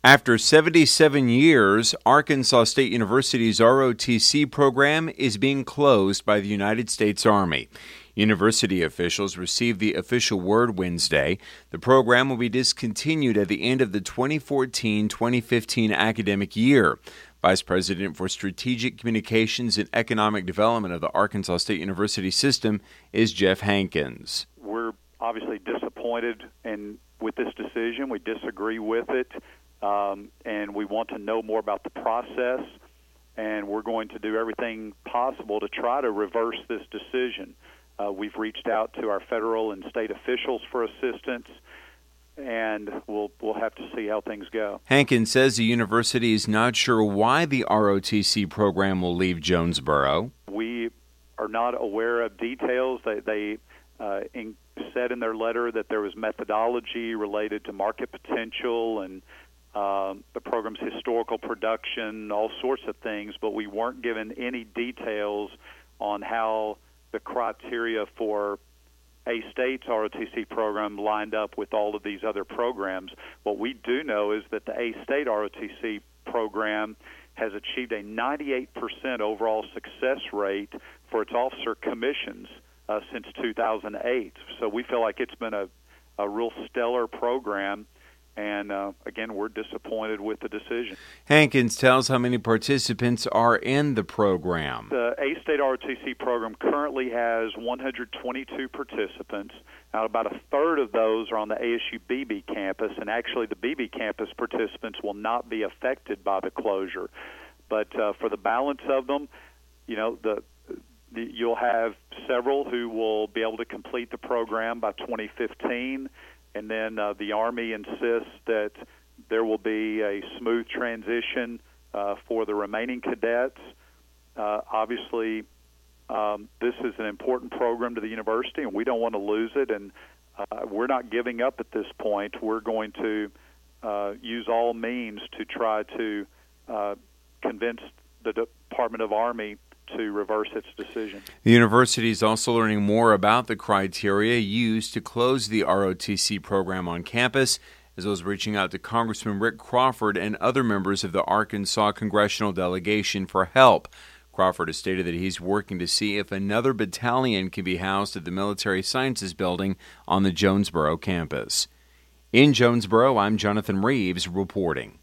After 77 years, Arkansas State University's ROTC program is being closed by the United States Army. University officials received the official word Wednesday. The program will be discontinued at the end of the 2014-2015 academic year. Vice President for Strategic Communications and Economic Development of the Arkansas State University system is Jeff Hankins. We're obviously disappointed with this decision. We disagree with it. And we want to know more about the process, and we're going to do everything possible to try to reverse this decision. We've reached out to our federal and state officials for assistance, and we'll have to see how things go. Hankins says the university is not sure why the ROTC program will leave Jonesboro. We are not aware of details. They said in their letter that there was methodology related to market potential and the program's historical production, all sorts of things, but we weren't given any details on how the criteria for A-State's ROTC program lined up with all of these other programs. What we do know is that the A-State ROTC program has achieved a 98% overall success rate for its officer commissions since 2008. So we feel like it's been a real stellar program. And, again, we're disappointed with the decision. Hankins tells how many participants are in the program. The A-State ROTC program currently has 122 participants. Now, about a third of those are on the ASU BB campus, and actually the BB campus participants will not be affected by the closure. But for the balance of them, you'll have several who will be able to complete the program by 2015. And then the Army insists that there will be a smooth transition for the remaining cadets. Obviously, this is an important program to the university, and we don't want to lose it. And we're not giving up at this point. We're going to use all means to try to convince the Department of Army to reverse its decision. The university is also learning more about the criteria used to close the ROTC program on campus, as well as reaching out to Congressman Rick Crawford and other members of the Arkansas congressional delegation for help. Crawford has stated that he's working to see if another battalion can be housed at the Military Sciences Building on the Jonesboro campus. In Jonesboro, I'm Jonathan Reeves reporting.